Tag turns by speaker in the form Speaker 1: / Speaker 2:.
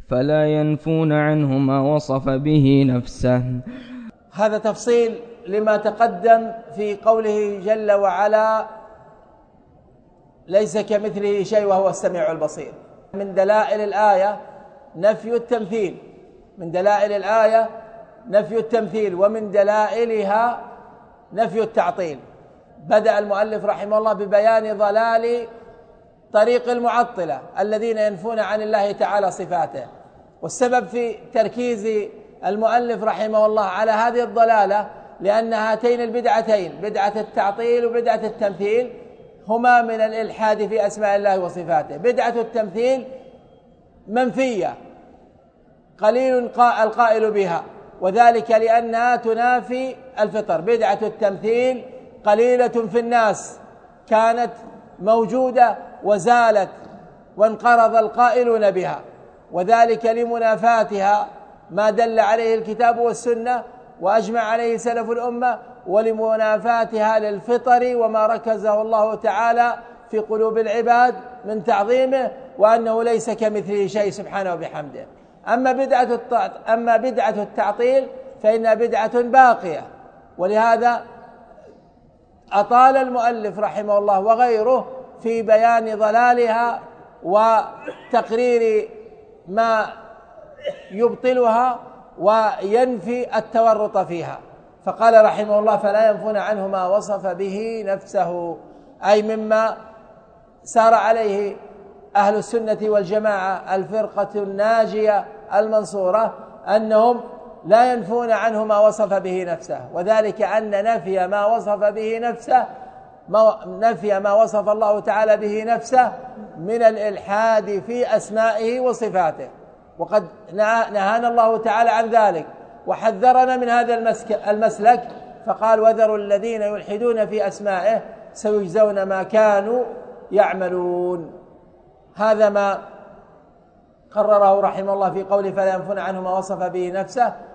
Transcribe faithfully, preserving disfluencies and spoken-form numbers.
Speaker 1: فلا ينفون عنه ما وصف به نفسه.
Speaker 2: هذا تفصيل لما تقدم في قوله جل وعلا ليس كمثله شيء وهو السميع البصير. من دلائل الآية نفي التمثيل، من دلائل الآية نفي التمثيل، ومن دلائلها نفي التعطيل. بدأ المؤلف رحمه الله ببيان ضلال طريق المعطلة الذين ينفون عن الله تعالى صفاته، والسبب في تركيز المؤلف رحمه الله على هذه الضلالة لأن هاتين البدعتين، بدعة التعطيل وبدعة التمثيل، هما من الإلحاد في أسماء الله وصفاته. بدعة التمثيل منفية قليل القائل بها، وذلك لأنها تنافي الفطر. بدعة التمثيل قليلة في الناس، كانت موجودة وزالت وانقرض القائلون بها، وذلك لمنافاتها ما دل عليه الكتاب والسنة وأجمع عليه سلف الأمة، ولمنافاتها للفطر وما ركزه الله تعالى في قلوب العباد من تعظيمه وأنه ليس كمثله شيء سبحانه وبحمده. أما بدعة أما بدعة التعطيل فإنها بدعة باقية، ولهذا أطال المؤلف رحمه الله وغيره في بيان ضلالها وتقرير ما يبطلها وينفي التورط فيها. فقال رحمه الله فلا ينفون عنه ما وصف به نفسه، أي مما سار عليه أهل السنة والجماعة الفرقة الناجية المنصورة، أنهم لا ينفون عنه ما وصف به نفسه، وذلك أن نفي ما وصف به نفسه ما نفي ما وصف الله تعالى به نفسه من الإلحاد في أسمائه وصفاته، وقد نهانا الله تعالى عن ذلك وحذرنا من هذا المسلك، فقال وذروا الذين يلحدون في أسمائه سيجزون ما كانوا يعملون. هذا ما قرره رحمه الله في قوله فلا ينفون عنه ما وصف به نفسه،